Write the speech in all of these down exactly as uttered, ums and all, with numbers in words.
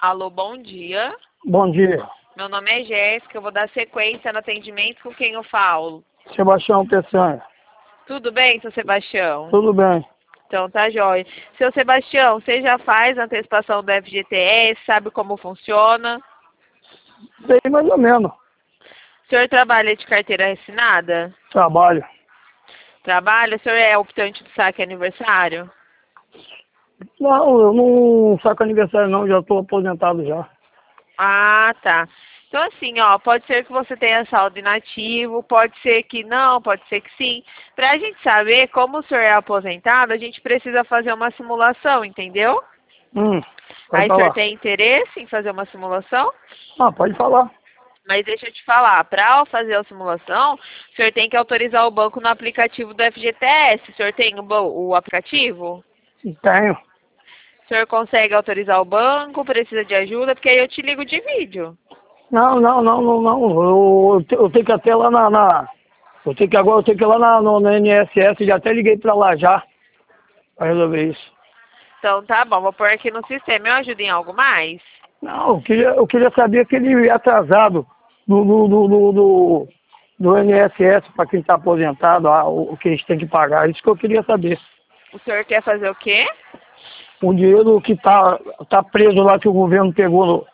Alô, bom dia. Bom dia. Meu nome é Jéssica, eu vou dar sequência no atendimento com quem eu falo. Sebastião Peçanha. Tudo bem, seu Sebastião? Tudo bem. Então tá jóia. Seu Sebastião, você já faz a antecipação do F G T S, sabe como funciona? Sei mais ou menos. O senhor trabalha de carteira assinada? Trabalho. Trabalha? O senhor é optante do saque aniversário? Não, eu não saco aniversário não, já estou aposentado já. Ah, tá. Então assim, ó, pode ser que você tenha saldo inativo, pode ser que não, pode ser que sim. Pra gente saber como o senhor é aposentado, a gente precisa fazer uma simulação, entendeu? Hum, pode Aí o senhor falar. tem interesse em fazer uma simulação? Ah, pode falar. Mas deixa eu te falar, para fazer a simulação, o senhor tem que autorizar o banco no aplicativo do F G T S. O senhor tem o, bo- o aplicativo? Tenho. O senhor consegue autorizar o banco? Precisa de ajuda? Porque aí eu te ligo de vídeo. Não, não, não, não, não. Eu, eu te- eu tenho que até lá na, na- Eu tenho que agora, eu tenho que ir lá na, no, na N S S, já até liguei pra lá já, pra resolver isso. Então tá bom, vou pôr aqui no sistema. Eu ajudo em algo mais? Não, eu queria, eu queria saber aquele atrasado do, do, do, do, do, do N S S para quem está aposentado, ah, o, o que eles têm que pagar. Isso que eu queria saber. O senhor quer fazer o quê? O dinheiro que está tá preso lá que o governo pegou. No,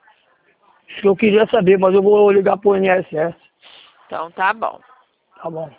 isso que eu queria saber, mas eu vou ligar para o N S S. Então tá bom. Tá bom.